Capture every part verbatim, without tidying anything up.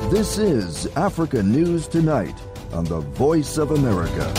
This is Africa News Tonight on the Voice of America.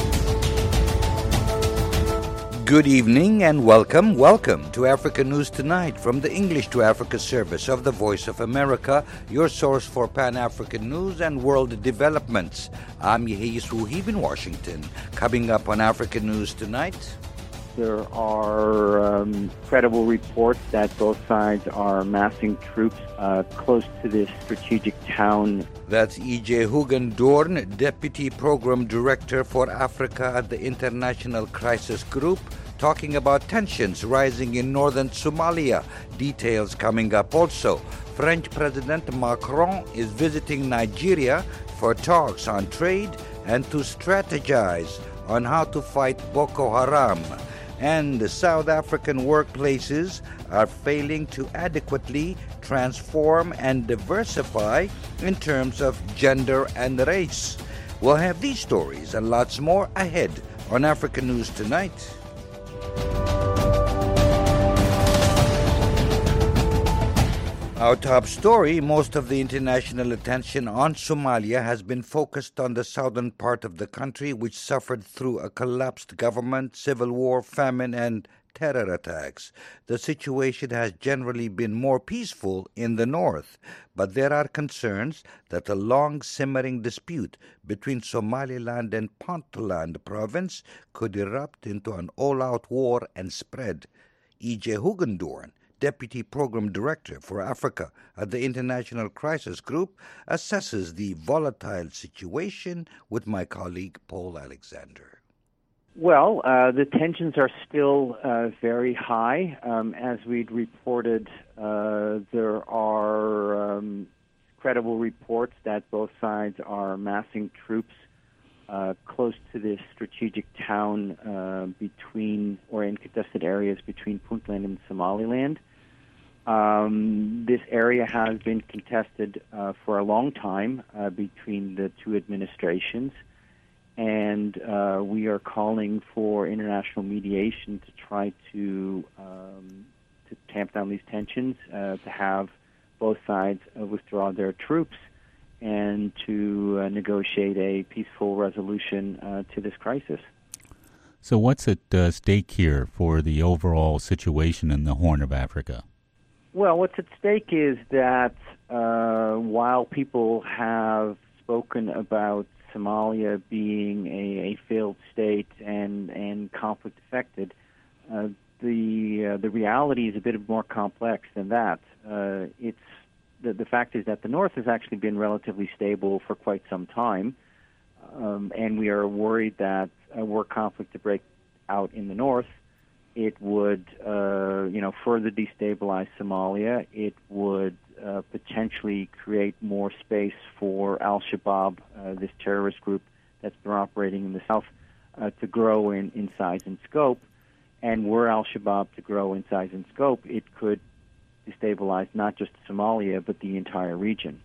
Good evening and welcome, welcome to Africa News Tonight from the English to Africa service of the Voice of America, your source for Pan-African news and world developments. I'm Yehia Suhib in Washington. Coming up on Africa News Tonight. There are um, credible reports that both sides are massing troops uh, close to this strategic town. That's E J Hugendorn, Deputy Program Director for Africa at the International Crisis Group, talking about tensions rising in northern Somalia. Details coming up also. French President Macron is visiting Nigeria for talks on trade and to strategize on how to fight Boko Haram. And the South African workplaces are failing to adequately transform and diversify in terms of gender and race. We'll have these stories and lots more ahead on Africa News Tonight. Our top story, most of the international attention on Somalia has been focused on the southern part of the country, which suffered through a collapsed government, civil war, famine, and terror attacks. The situation has generally been more peaceful in the north, but there are concerns that a long-simmering dispute between Somaliland and Puntland province could erupt into an all-out war and spread. E J Hugendorn, Deputy Program Director for Africa at the International Crisis Group, assesses the volatile situation with my colleague Paul Alexander. Well, uh, the tensions are still uh, very high. Um, as we'd reported, uh, there are um, credible reports that both sides are massing troops uh, close to this strategic town uh, between, or in contested areas between Puntland and Somaliland. Um, this area has been contested uh, for a long time uh, between the two administrations, and uh, we are calling for international mediation to try to um, to tamp down these tensions, uh, to have both sides uh, withdraw their troops, and to uh, negotiate a peaceful resolution uh, to this crisis. So what's at uh, stake here for the overall situation in the Horn of Africa? Well, what's at stake is that uh, while people have spoken about Somalia being a, a failed state and, and conflict affected, uh, the uh, the reality is a bit more complex than that. Uh, it's the, the fact is that the north has actually been relatively stable for quite some time, um, and we are worried that uh, were conflict to break out in the north, it would, uh, you know, further destabilize Somalia. It would uh, potentially create more space for Al-Shabaab, uh, this terrorist group that's been operating in the south, uh, to grow in, in size and scope. And were Al-Shabaab to grow in size and scope, it could destabilize not just Somalia, but the entire region.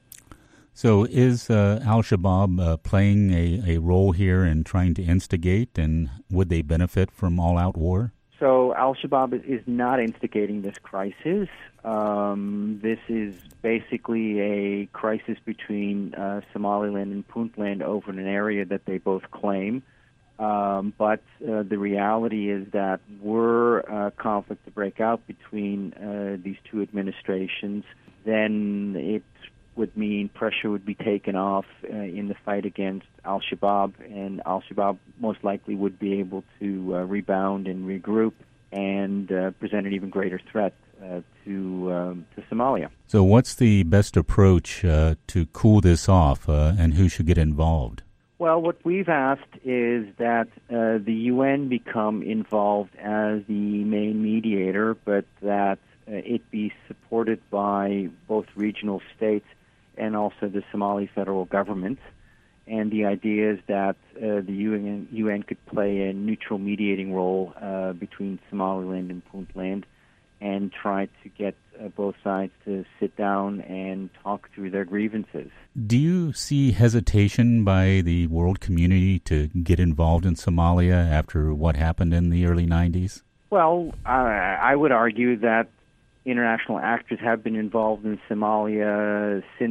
So is uh, Al-Shabaab uh, playing a, a role here in trying to instigate, and would they benefit from all-out war? So Al-Shabaab is not instigating this crisis. Um, this is basically a crisis between uh, Somaliland and Puntland over an area that they both claim. Um, but uh, the reality is that were uh, conflict to break out between uh, these two administrations, then it would mean pressure would be taken off uh, in the fight against Al-Shabaab, and Al-Shabaab most likely would be able to uh, rebound and regroup and uh, present an even greater threat uh, to um, to Somalia. So what's the best approach uh, to cool this off, uh, and who should get involved? Well, what we've asked is that uh, the U N become involved as the main mediator, but that uh, it be supported by both regional states and also the Somali federal government. And the idea is that uh, the U N, U N could play a neutral mediating role uh, between Somaliland and Puntland and try to get uh, both sides to sit down and talk through their grievances. Do you see hesitation by the world community to get involved in Somalia after what happened in the early nineties? Well, I, I would argue that international actors have been involved in Somalia since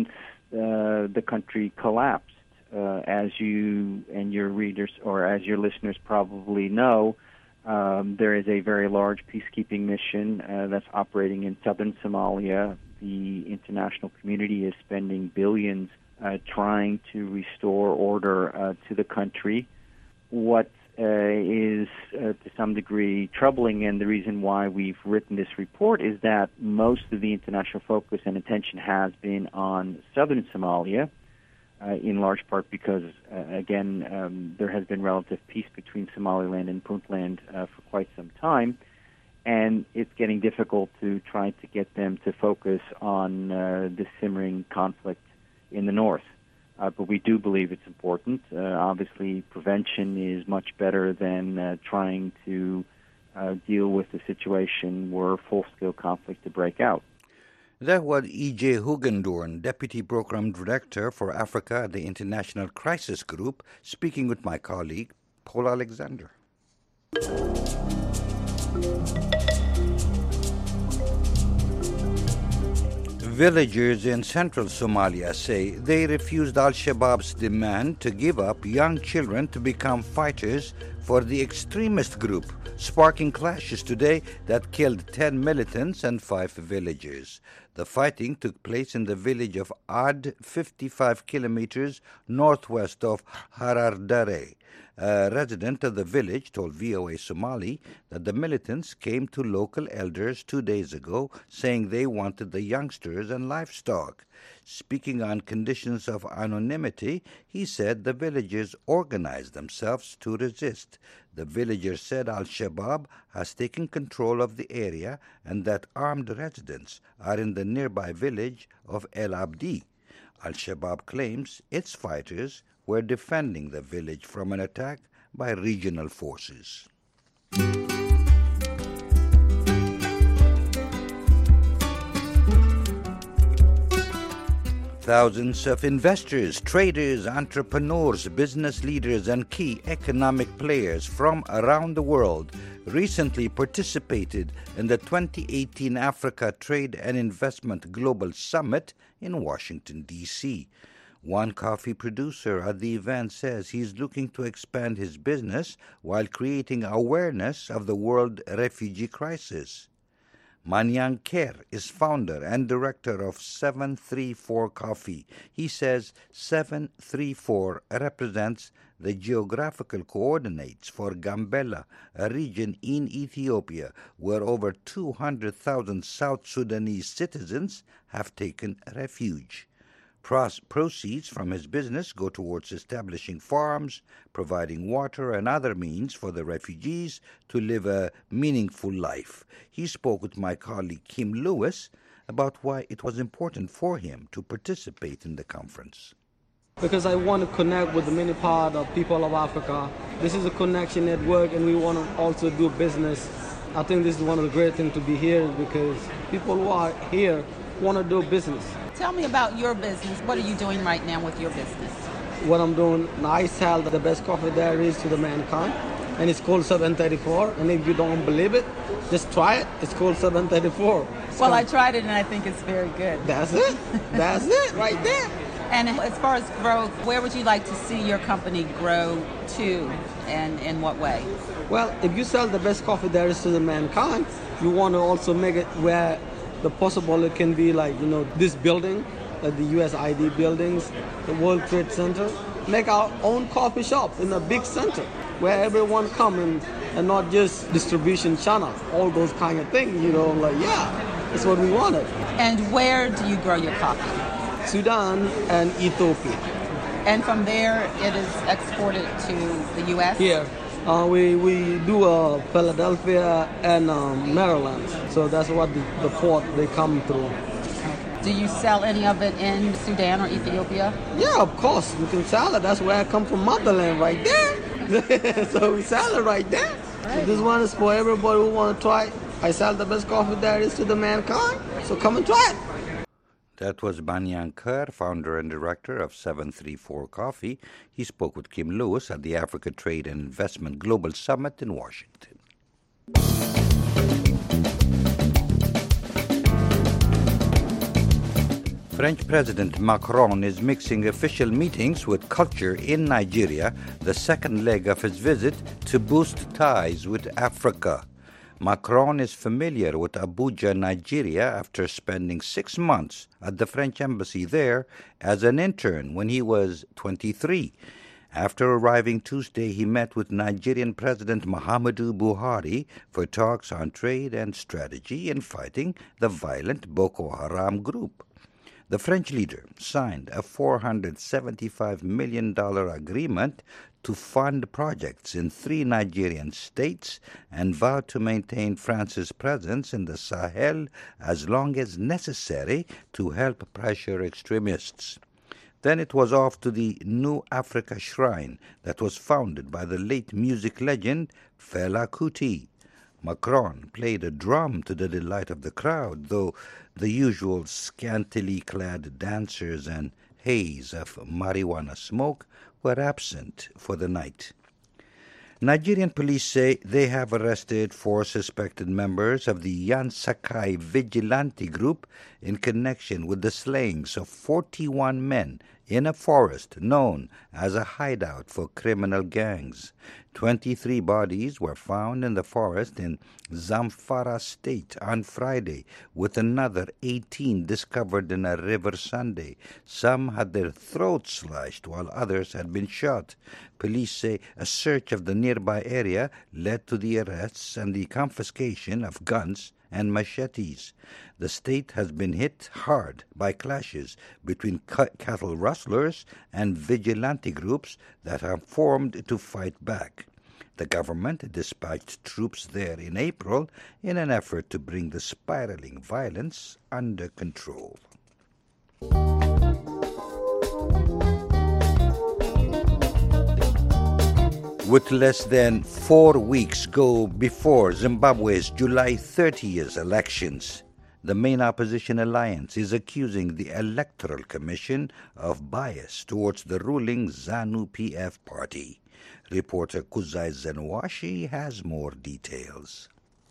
uh, the country collapsed. Uh, as you and your readers, or as your listeners probably know, um, there is a very large peacekeeping mission uh, that's operating in southern Somalia. The international community is spending billions uh, trying to restore order uh, to the country. What uh, is, uh, to some degree, troubling, and the reason why we've written this report, is that most of the international focus and attention has been on southern Somalia, Uh, in large part because, uh, again, um, there has been relative peace between Somaliland and Puntland uh, for quite some time, and it's getting difficult to try to get them to focus on uh, the simmering conflict in the north. Uh, but we do believe it's important. Uh, obviously, prevention is much better than uh, trying to uh, deal with the situation where full-scale conflict to break out. That was E J Hugendorn, Deputy Program Director for Africa at the International Crisis Group, speaking with my colleague, Paul Alexander. Villagers in central Somalia say they refused al-Shabaab's demand to give up young children to become fighters for the extremist group, sparking clashes today that killed ten militants and five villagers. The fighting took place in the village of Ad, fifty-five kilometers northwest of Harardare. A resident of the village told V O A Somali that the militants came to local elders two days ago saying they wanted the youngsters and livestock. Speaking on conditions of anonymity, he said the villagers organized themselves to resist. The villagers said al-Shabaab has taken control of the area and that armed residents are in the nearby village of El Abdi. Al-Shabaab claims its fighters were defending the village from an attack by regional forces. Thousands of investors, traders, entrepreneurs, business leaders, and key economic players from around the world recently participated in the twenty eighteen Africa Trade and Investment Global Summit in Washington, D C One coffee producer at the event says he's looking to expand his business while creating awareness of the world refugee crisis. Manyang Ker is founder and director of seven three four Coffee. He says seven three four represents the geographical coordinates for Gambela, a region in Ethiopia where over two hundred thousand South Sudanese citizens have taken refuge. Proceeds from his business go towards establishing farms, providing water and other means for the refugees to live a meaningful life. He spoke with my colleague Kim Lewis about why it was important for him to participate in the conference. Because I want to connect with the many part of people of Africa. This is a connection network, and we want to also do business. I think this is one of the great things to be here because people who are here want to do business. Tell me about your business. What are you doing right now with your business? What I'm doing, I sell the best coffee there is to the mankind, and it's called seven thirty-four. And if you don't believe it, just try it. It's called seven thirty-four. It's well, I tried it, and I think it's very good. That's it. That's it right there. And as far as growth, where would you like to see your company grow to, and in what way? Well, if you sell the best coffee there is to the mankind, you want to also make it where the possible it can be like, you know, this building, like the U S I D buildings, the World Trade Center, make our own coffee shop in a big center where everyone come in and not just distribution channel, all those kind of things, you know, like, yeah, that's what we wanted. And where do you grow your coffee? Sudan and Ethiopia. And from there, it is exported to the U S? Here. Uh, we, we do uh, Philadelphia and um, Maryland. So that's what the, the port they come through. Okay. Do you sell any of it in Sudan or Ethiopia? Yeah, of course. We can sell it. That's where I come from, motherland, right there. So we sell it right there. Right. So this one is for everybody who want to try it. I sell the best coffee there is to the mankind. So come and try it. That was Manyang Ker, founder and director of seven three four Coffee. He spoke with Kim Lewis at the Africa Trade and Investment Global Summit in Washington. French President Macron is mixing official meetings with culture in Nigeria, the second leg of his visit to boost ties with Africa. Macron is familiar with Abuja, Nigeria, after spending six months at the French embassy there as an intern when he was twenty-three. After arriving Tuesday, he met with Nigerian President Muhammadu Buhari for talks on trade and strategy in fighting the violent Boko Haram group. The French leader signed a four hundred seventy-five million dollars agreement to fund projects in three Nigerian states and vowed to maintain France's presence in the Sahel as long as necessary to help pressure extremists. Then it was off to the New Africa Shrine that was founded by the late music legend Fela Kuti. Macron played a drum to the delight of the crowd, though the usual scantily clad dancers and haze of marijuana smoke were absent for the night. Nigerian police say they have arrested four suspected members of the Yansakai vigilante group in connection with the slayings of forty-one men in a forest known as a hideout for criminal gangs. twenty-three bodies were found in the forest in Zamfara State on Friday, with another eighteen discovered in a river Sunday. Some had their throats slashed while others had been shot. Police say a search of the nearby area led to the arrests and the confiscation of guns and machetes. The state has been hit hard by clashes between c- cattle rustlers and vigilante groups that have formed to fight back. The government dispatched troops there in April in an effort to bring the spiraling violence under control. With less than four weeks go before Zimbabwe's July thirtieth elections, the main opposition alliance is accusing the Electoral Commission of bias towards the ruling ZANU-P F party. Reporter Kuzai Zenwashi has more details.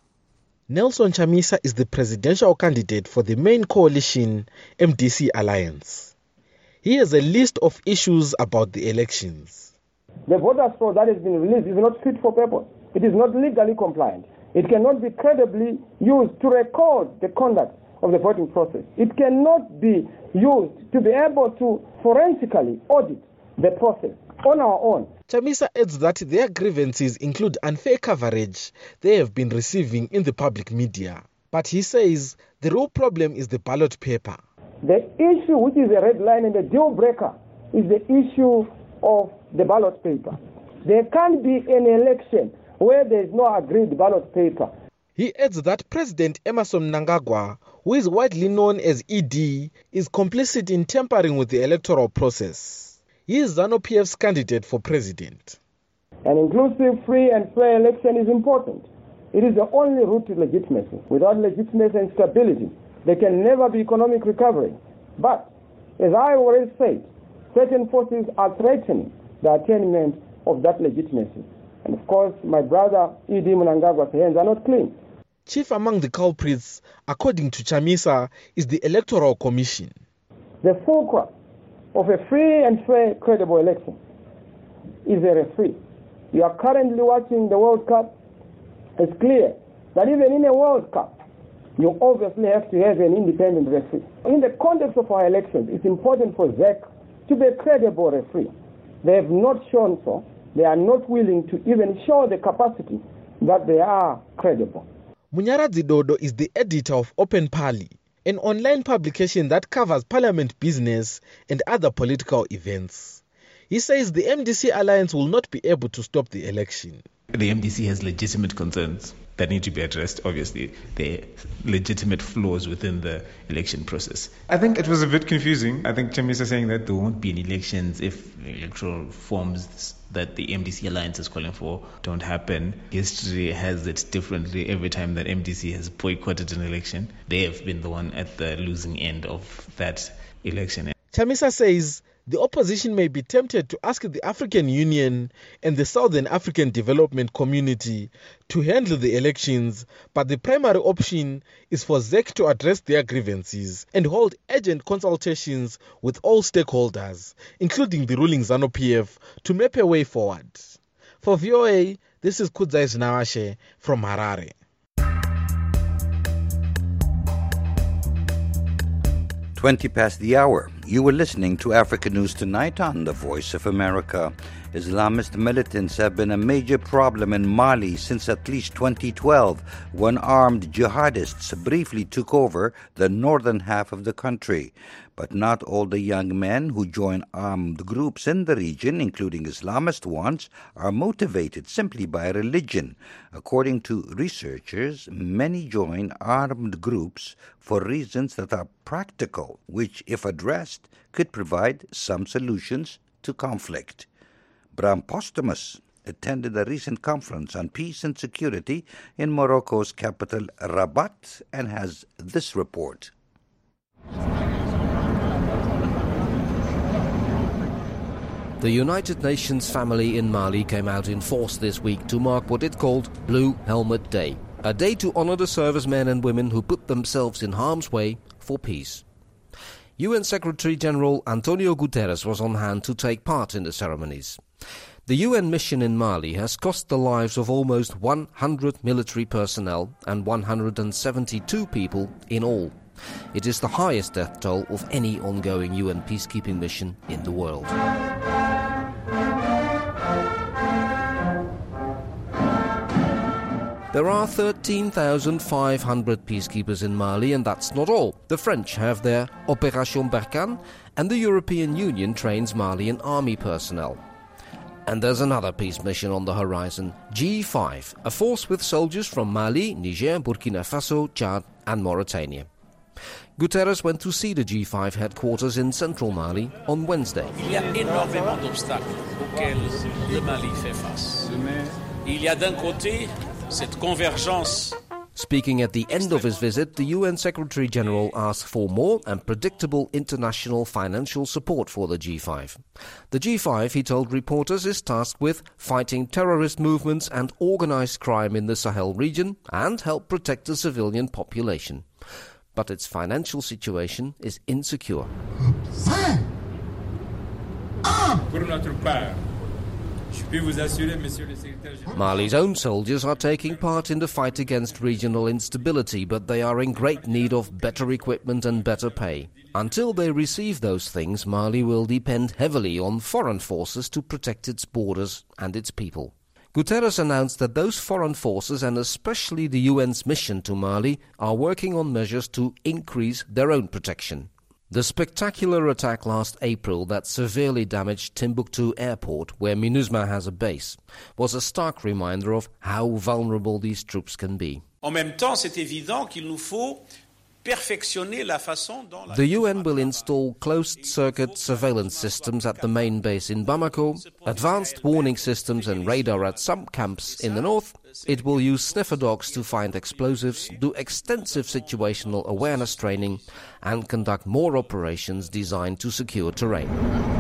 Nelson Chamisa is the presidential candidate for the main coalition M D C alliance. He has a list of issues about the elections. The voters' roll that has been released is not fit for purpose. It is not legally compliant. It cannot be credibly used to record the conduct of the voting process. It cannot be used to be able to forensically audit the process on our own. Chamisa adds that their grievances include unfair coverage they have been receiving in the public media. But he says the real problem is the ballot paper. The issue which is a red line and a deal breaker is the issue of the ballot paper. There can't be an election where there is no agreed ballot paper. He adds that President Emmerson Mnangagwa, who is widely known as E D, is complicit in tampering with the electoral process. He is ZANU-P F's candidate for president. An inclusive, free and fair election is important. It is the only route to legitimacy. Without legitimacy and stability, there can never be economic recovery. But, as I already said, certain forces are threatening the attainment of that legitimacy. And of course, my brother E D Mnangagwa's hands are not clean. Chief among the culprits, according to Chamisa, is the Electoral Commission. The fulcrum of a free and fair, credible election is a referee. You are currently watching the World Cup. It's clear that even in a World Cup, you obviously have to have an independent referee. In the context of our elections, it's important for Z E C to be a credible referee. They have not shown so. They are not willing to even show the capacity that they are credible. Munyaradzi Dodo is the editor of Open Parly, an online publication that covers parliament business and other political events. He says the M D C alliance will not be able to stop the election. The M D C has legitimate concerns that need to be addressed. Obviously, there are legitimate flaws within the election process. I think it was a bit confusing. I think Chamisa saying that There won't be any elections if electoral forms that the M D C alliance is calling for don't happen. History has it differently. Every time that M D C has boycotted an election, they have been the one at the losing end of that election. Chamisa says the opposition may be tempted to ask the African Union and the Southern African Development Community to handle the elections, but the primary option is for Z E C to address their grievances and hold urgent consultations with all stakeholders, including the ruling ZANU-P F, to map a way forward. For V O A, this is Kudzai Zinawashe from Harare. twenty past the hour. You were listening to Africa News Tonight on the Voice of America. Islamist militants have been a major problem in Mali since at least twenty twelve, when armed jihadists briefly took over the northern half of the country. But not all the young men who join armed groups in the region, including Islamist ones, are motivated simply by religion. According to researchers, many join armed groups for reasons that are practical, which, if addressed, could provide some solutions to conflict. Bram Postumus attended a recent conference on peace and security in Morocco's capital, Rabat, and has this report. The United Nations family in Mali came out in force this week to mark what it called Blue Helmet Day, a day to honor the servicemen and women who put themselves in harm's way for peace. U N Secretary-General Antonio Guterres was on hand to take part in the ceremonies. The U N mission in Mali has cost the lives of almost one hundred military personnel and one hundred seventy-two people in all. It is the highest death toll of any ongoing U N peacekeeping mission in the world. There are thirteen thousand five hundred peacekeepers in Mali, and that's not all. The French have their Opération Barkhane, and the European Union trains Malian army personnel. And there's another peace mission on the horizon, G five, a force with soldiers from Mali, Niger, Burkina Faso, Chad and Mauritania. Guterres went to see the G five headquarters in central Mali on Wednesday. Il y a énormément d'obstacles auxquels le Mali fait face. Il y a d'un côté cette convergence. Speaking at the end of his visit, the U N Secretary-General asked for more and predictable international financial support for the G five. The G five, he told reporters, is tasked with fighting terrorist movements and organized crime in the Sahel region and help protect the civilian population. But its financial situation is insecure. Mali's own soldiers are taking part in the fight against regional instability, but they are in great need of better equipment and better pay. Until they receive those things, Mali will depend heavily on foreign forces to protect its borders and its people. Guterres announced that those foreign forces, and especially the U N's mission to Mali, are working on measures to increase their own protection. The spectacular attack last April that severely damaged Timbuktu Airport, where MINUSMA has a base, was a stark reminder of how vulnerable these troops can be. En même temps, c'est évident qu'il nous faut perfectionner la façon dont la... The U N will install closed-circuit surveillance systems at the main base in Bamako, advanced warning systems and radar at some camps in the north. It will use sniffer dogs to find explosives, do extensive situational awareness training, and conduct more operations designed to secure terrain.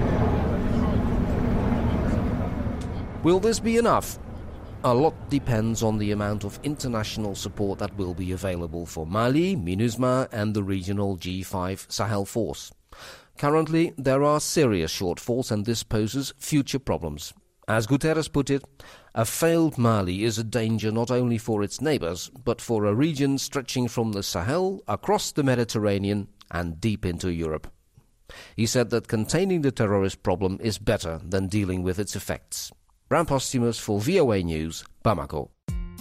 Will this be enough? A lot depends on the amount of international support that will be available for Mali, MINUSMA and the regional G five Sahel force. Currently, there are serious shortfalls, and this poses future problems. As Guterres put it, a failed Mali is a danger not only for its neighbors, but for a region stretching from the Sahel across the Mediterranean and deep into Europe. He said that containing the terrorist problem is better than dealing with its effects. Bram Postumus for V O A News, Bamako.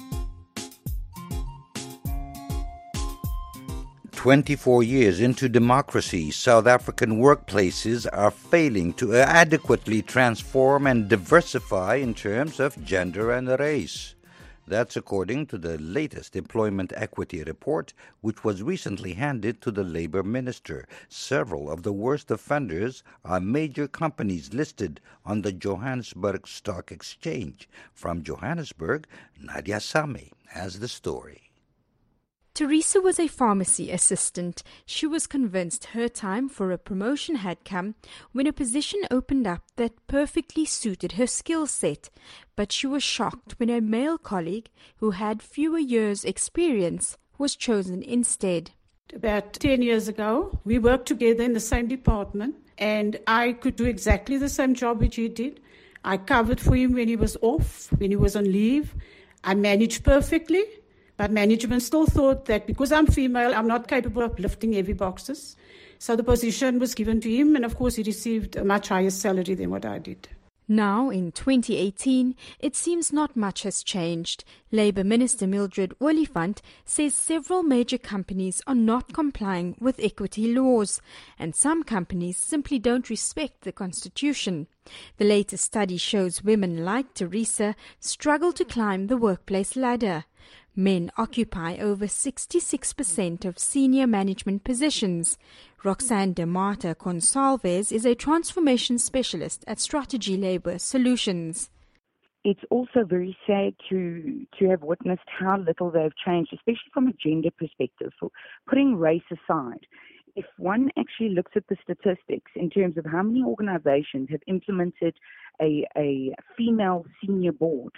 twenty-four years into democracy, South African workplaces are failing to adequately transform and diversify in terms of gender and race. That's according to the latest Employment Equity Report, which was recently handed to the Labour Minister. Several of the worst offenders are major companies listed on the Johannesburg Stock Exchange. From Johannesburg, Nadia Same has the story. Teresa was a pharmacy assistant. She was convinced her time for a promotion had come when a position opened up that perfectly suited her skill set. But she was shocked when a male colleague who had fewer years' experience was chosen instead. About ten years ago, we worked together in the same department, and I could do exactly the same job which he did. I covered for him when he was off, when he was on leave. I managed perfectly. But management still thought that because I'm female, I'm not capable of lifting heavy boxes. So the position was given to him, and of course he received a much higher salary than what I did. Now, in twenty eighteen, it seems not much has changed. Labour Minister Mildred Oliphant says several major companies are not complying with equity laws, and some companies simply don't respect the Constitution. The latest study shows women like Teresa struggle to climb the workplace ladder. Men occupy over sixty-six percent of senior management positions. Roxanne de Marta Consalves is a transformation specialist at Strategy Labour Solutions. It's also very sad to to have witnessed how little they've changed, especially from a gender perspective. So putting race aside, if one actually looks at the statistics in terms of how many organizations have implemented a, a female senior board,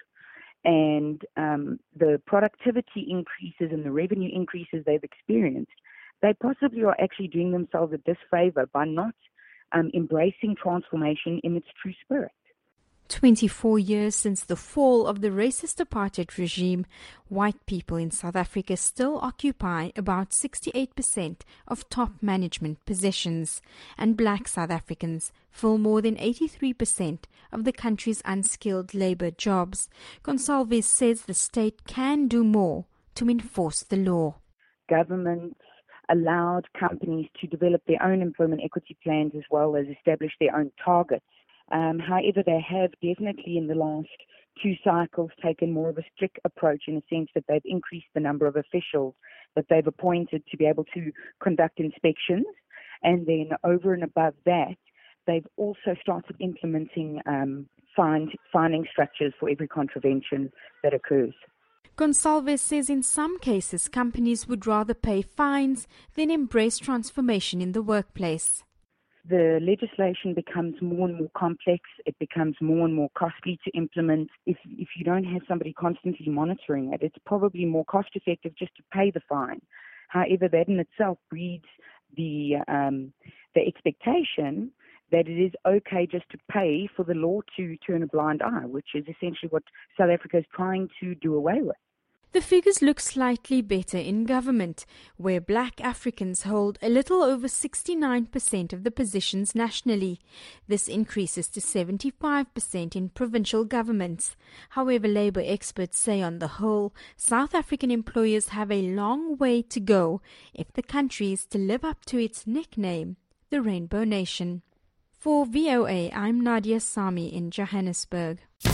and um, the productivity increases and the revenue increases they've experienced, they possibly are actually doing themselves a disfavor by not um, embracing transformation in its true spirit. twenty-four years since the fall of the racist apartheid regime, white people in South Africa still occupy about sixty-eight percent of top management positions, and black South Africans fill more than eighty-three percent of the country's unskilled labour jobs. Consalves says the state can do more to enforce the law. Governments allowed companies to develop their own employment equity plans as well as establish their own targets. Um, however, they have definitely in the last two cycles taken more of a strict approach in the sense that they've increased the number of officials that they've appointed to be able to conduct inspections. And then over and above that, they've also started implementing um, fine, fining structures for every contravention that occurs. Consalves says in some cases companies would rather pay fines than embrace transformation in the workplace. The legislation becomes more and more complex. It becomes more and more costly to implement. If if you don't have somebody constantly monitoring it, it's probably more cost effective just to pay the fine. However, that in itself breeds the um, the expectation that it is okay just to pay for the law to turn a blind eye, which is essentially what South Africa is trying to do away with. The figures look slightly better in government, where black Africans hold a little over sixty-nine percent of the positions nationally. This increases to seventy-five percent in provincial governments. However, labour experts say on the whole, South African employers have a long way to go if the country is to live up to its nickname, the Rainbow Nation. For V O A, I'm Nadia Sami in Johannesburg.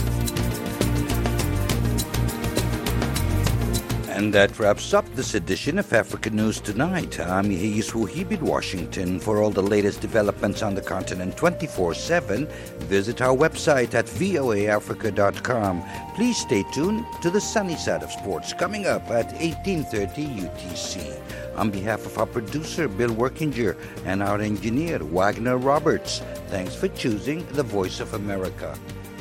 And that wraps up this edition of African News Tonight. I'm Yehis Wuhib in Washington. For all the latest developments on the continent twenty-four seven, visit our website at voa africa dot com. Please stay tuned to the sunny side of sports coming up at eighteen thirty U T C. On behalf of our producer, Bill Workinger, and our engineer, Wagner Roberts, thanks for choosing the Voice of America.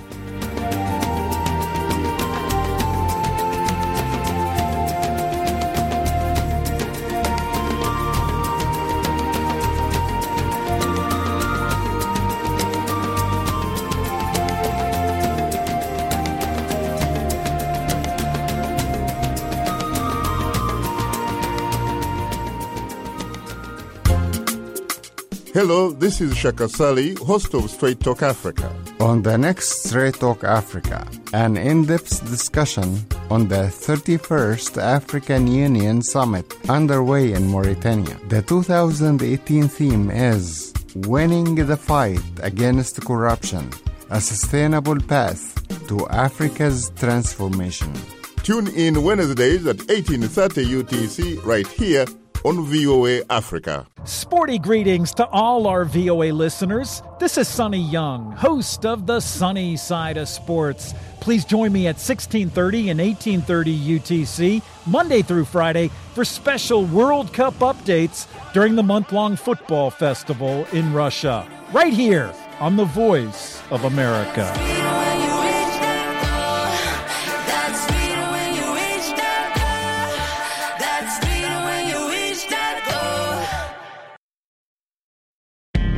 Hello, this is Shaka Sali, host of Straight Talk Africa. On the next Straight Talk Africa, an in-depth discussion on the thirty-first African Union Summit underway in Mauritania. The two thousand eighteen theme is Winning the Fight Against Corruption, a Sustainable Path to Africa's Transformation. Tune in Wednesdays at eighteen thirty U T C right here on V O A Africa. Sporty greetings to all our V O A listeners. This is Sonny Young, host of the Sunny Side of Sports. Please join me at sixteen thirty and eighteen thirty U T C, Monday through Friday, for special World Cup updates during the month-long football festival in Russia. Right here on the Voice of America.